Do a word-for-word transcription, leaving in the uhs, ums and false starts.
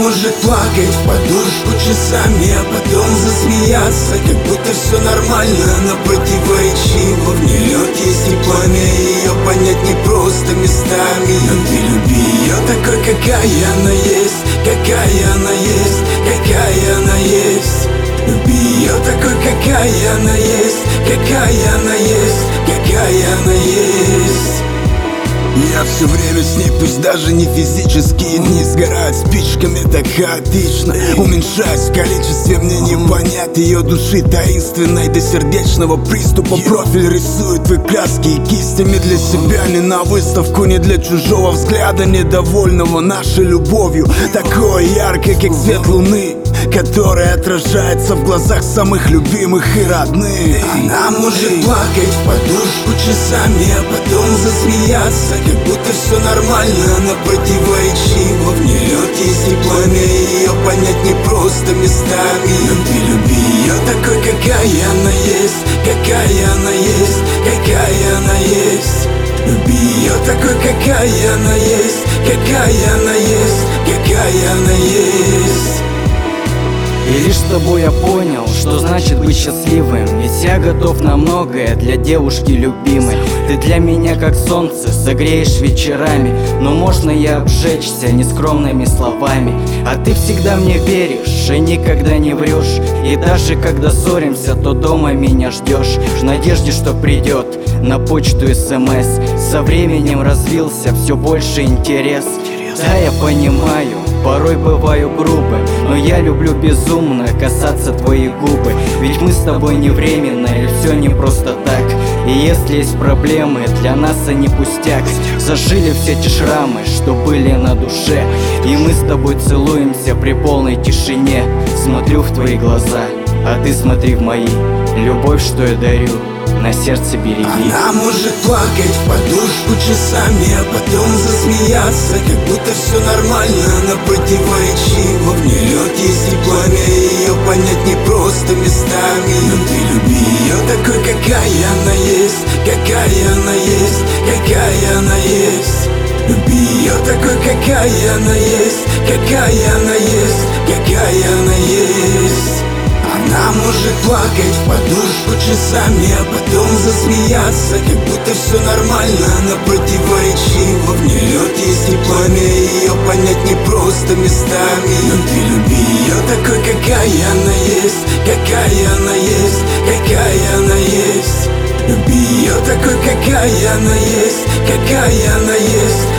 может плакать в подушку часами, а потом засмеяться, как будто все нормально. Она противоречива, в ней лед есть и пламя, ее понять не просто местами. Но ты люби ее такой, какая она есть, какая она есть, какая она есть. Люби ее такой, какая она есть, какая она есть, какая она есть. Я все время с ней, пусть даже не физически. Дни сгорают спичками так хаотично, уменьшаясь в количестве, мне не понять ее души таинственной до сердечного приступа. Профиль рисует вы краски и кистями для себя, не на выставку, не для чужого взгляда, недовольного нашей любовью, такой яркой, как свет луны, которая отражается в глазах самых любимых и родных. Она может плакать в подушку часами, а потом засмеяться, как будто все нормально. Она противоречива, в ней лед есть и пламя, ее понять не просто местами. Но ты люби ее такой, какая она есть, какая она есть, какая она есть. Люби ее такой, какая она есть, какая она есть, какая она есть. И лишь с тобой я понял, что значит быть счастливым. Ведь я готов на многое для девушки любимой. Ты для меня как солнце, согреешь вечерами. Но можно и обжечься нескромными словами. А ты всегда мне веришь и никогда не врешь. И даже когда ссоримся, то дома меня ждешь, в надежде, что придет на почту смс. Со временем развился все больше интерес. Да, я понимаю, порой бываю грубым, но я люблю безумно касаться твоих губы. Ведь мы с тобой не временные, все не просто так. И если есть проблемы, для нас они пустяк. Зажили все те шрамы, что были на душе. И мы с тобой целуемся при полной тишине. Смотрю в твои глаза, а ты смотри в мои. Любовь, что я дарю, на сердце береги. Она может плакать в подушку часами, а потом засмеяться, как будто все нормально. Она противоречива, в ней лед есть и пламя, ее понять не просто местами. Но ты люби ее такой, какая она есть, какая она есть, какая она есть. Люби ее такой, какая она есть, какая она есть, какая она есть. Она может плакать в подушку часами, а потом засмеяться, как будто все нормально. Она противоречива, в ней лед есть и пламя, ее понять не просто местами. Но ты люби ее такой, какая она есть, какая она есть, какая она есть. Люби ее такой, какая она есть, какая она есть,